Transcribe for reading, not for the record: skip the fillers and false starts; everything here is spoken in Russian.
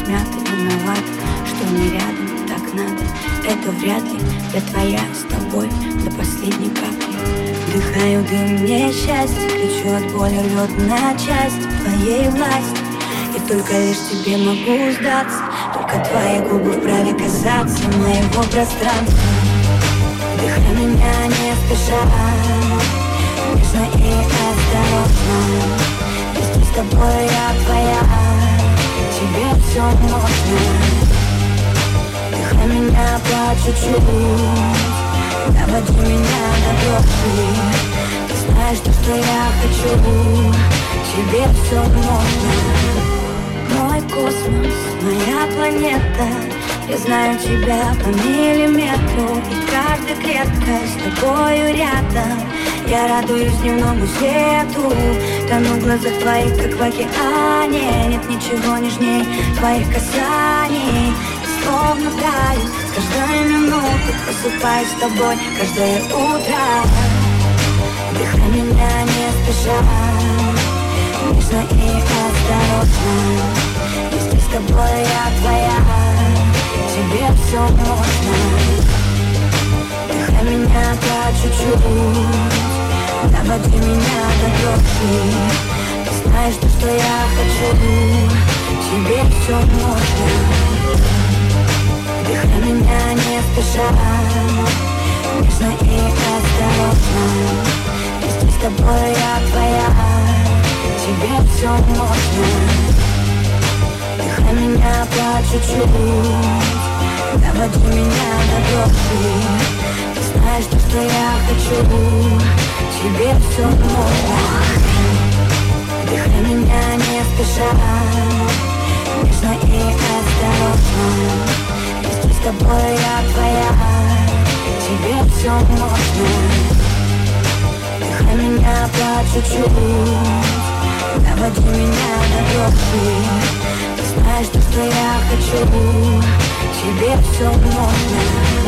смята, виноват, что не рядом, так надо. Это вряд ли, я твоя с тобой до последней капли. Вдыхаю дым, мне счастье, кричу от боли, рвет на части твоей власти. И только лишь тебе могу сдаться, только твои губы вправе казаться моего пространства. Вдыхай меня не спеша, нежно и осторожно. Вместе с тобой я твоя, тебе все можно. Вдыхай меня по чуть-чуть, доводи меня до дрожи. Ты знаешь то, что я хочу, тебе все можно. Мой космос, моя планета, я знаю тебя по миллиметру. И каждой клеткой с тобою рядом я радуюсь дневному свету. Тону в глазах твоих, как в океане. Нет ничего нежней твоих касаний. И словно таю с каждой минуты, просыпаюсь с тобой каждое утро. Вдыхай меня не спеша, нежно и осторожно. Если с тобой я твоя, тебе все можно. Вдыхай меня по чуть-чуть, доводи меня до дрожи. Ты знаешь то, что я хочу, тебе все можно. Вдыхай меня не спеша, нежно и осторожно. Если с тобой я твоя, тебе все можно. Вдыхай меня по чуть-чуть, доводи меня до дрожи. Ты знаешь то, что я хочу, тебе все можно. Вдыхай меня не спеша, нежно и осторожно. Если с тобой я твоя, тебе все можно. Вдыхай меня по чуть-чуть, доводи меня до дрожи. Ты знаешь то, что я хочу, тебе все можно.